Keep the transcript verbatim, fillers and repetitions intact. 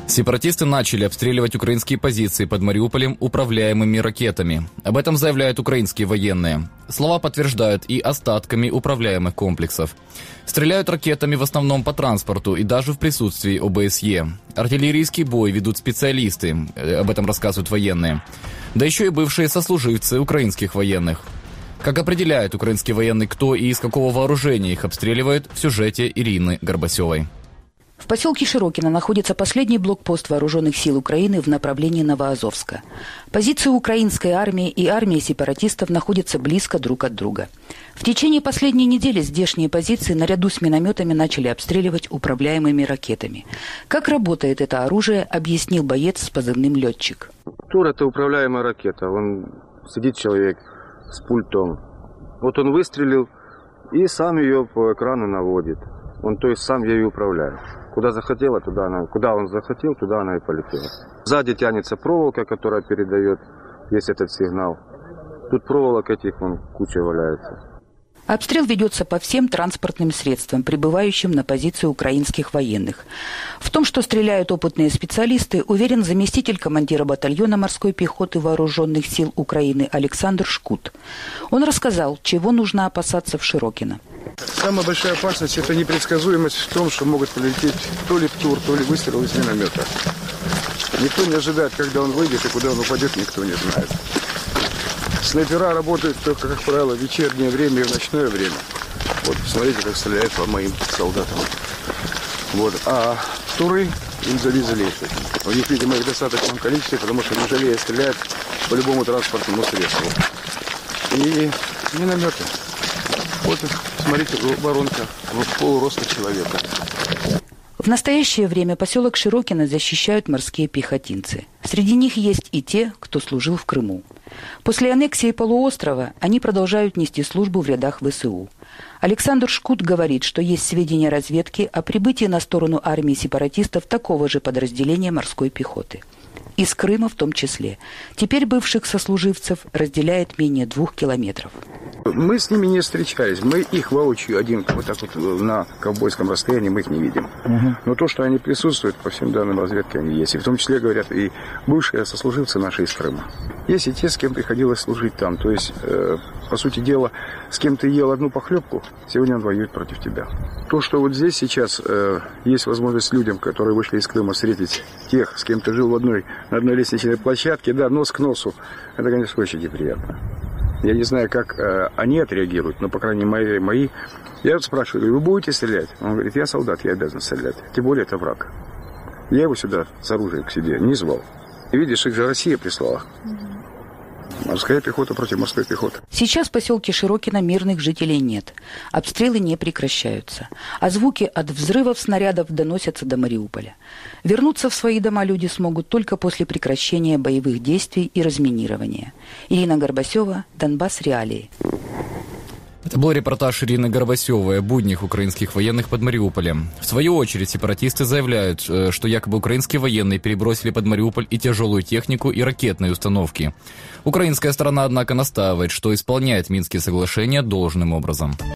Сепаратисты начали обстреливать украинские позиции под Мариуполем управляемыми ракетами. Об этом заявляют украинские военные. Слова подтверждают и остатками управляемых комплексов. Стреляют ракетами в основном по транспорту и даже в присутствии О Бэ Эс Е. Артиллерийский бой ведут специалисты, об этом рассказывают военные. Да еще и бывшие сослуживцы украинских военных. Как определяют украинские военные, кто и из какого вооружения их обстреливают, в сюжете Ирины Горбасевой. В поселке Широкино находится последний блокпост вооруженных сил Украины в направлении Новоазовска. Позиции украинской армии и армии сепаратистов находятся близко друг от друга. В течение последней недели здешние позиции наряду с минометами начали обстреливать управляемыми ракетами. Как работает это оружие, объяснил боец с позывным «Летчик». Тур – это управляемая ракета. Он сидит человек с пультом. Вот он выстрелил и сам ее по экрану наводит. Он, то есть, сам ею управляет. Куда захотела, туда она, куда он захотел, туда она и полетела. Сзади тянется проволока, которая передает весь этот сигнал. Тут проволок этих вон куча валяется. Обстрел ведется по всем транспортным средствам, прибывающим на позиции украинских военных. В том, что стреляют опытные специалисты, уверен заместитель командира батальона морской пехоты вооруженных сил Украины Александр Шкут. Он рассказал, чего нужно опасаться в Широкино. Самая большая опасность – это непредсказуемость в том, что могут полететь то ли птур, то ли выстрел из миномета. Никто не ожидает, когда он выйдет и куда он упадет, никто не знает. Снайпера работают только, как правило, в вечернее время и в ночное время. Вот, посмотрите, как стреляют по моим солдатам. Вот. А туры им залезли. У них, видимо, их в достаточном количестве, потому что не жалея стреляют по любому транспортному средству. И минометы. Вот, смотрите, воронка в полуроста человека. В настоящее время поселок Широкино защищают морские пехотинцы. Среди них есть и те, кто служил в Крыму. После аннексии полуострова они продолжают нести службу в рядах вэ эс у. Александр Шкут говорит, что есть сведения разведки о прибытии на сторону армии сепаратистов такого же подразделения морской пехоты. Из Крыма в том числе. Теперь бывших сослуживцев разделяет менее двух километров. Мы с ними не встречались. Мы их воочию один, вот так вот на ковбойском расстоянии, мы их не видим. Угу. Но то, что они присутствуют, по всем данным разведки, они есть. И в том числе, говорят, и бывшие сослуживцы наши из Крыма. Есть и те, с кем приходилось служить там. То есть, э, по сути дела, с кем ты ел одну похлебку, сегодня он воюет против тебя. То, что вот здесь сейчас э, есть возможность людям, которые вышли из Крыма, встретить тех, с кем ты жил в одной, на одной лестничной площадке, да, нос к носу, это, конечно, очень неприятно. Я не знаю, как э, они отреагируют, но, по крайней мере, мои. Я вот спрашиваю, вы будете стрелять? Он говорит, я солдат, я обязан стрелять. Тем более, это враг. Я его сюда с оружием к себе не звал. И видишь, их же Россия прислала. Морская пехота против морской пехоты. Сейчас в поселке Широкино мирных жителей нет. Обстрелы не прекращаются. А звуки от взрывов снарядов доносятся до Мариуполя. Вернуться в свои дома люди смогут только после прекращения боевых действий и разминирования. Ирина Горбасева, Донбасс Реалии. Это был репортаж Ирины Горбасевой о буднях украинских военных под Мариуполем. В свою очередь сепаратисты заявляют, что якобы украинские военные перебросили под Мариуполь и тяжелую технику, и ракетные установки. Украинская сторона, однако, настаивает, что исполняет Минские соглашения должным образом.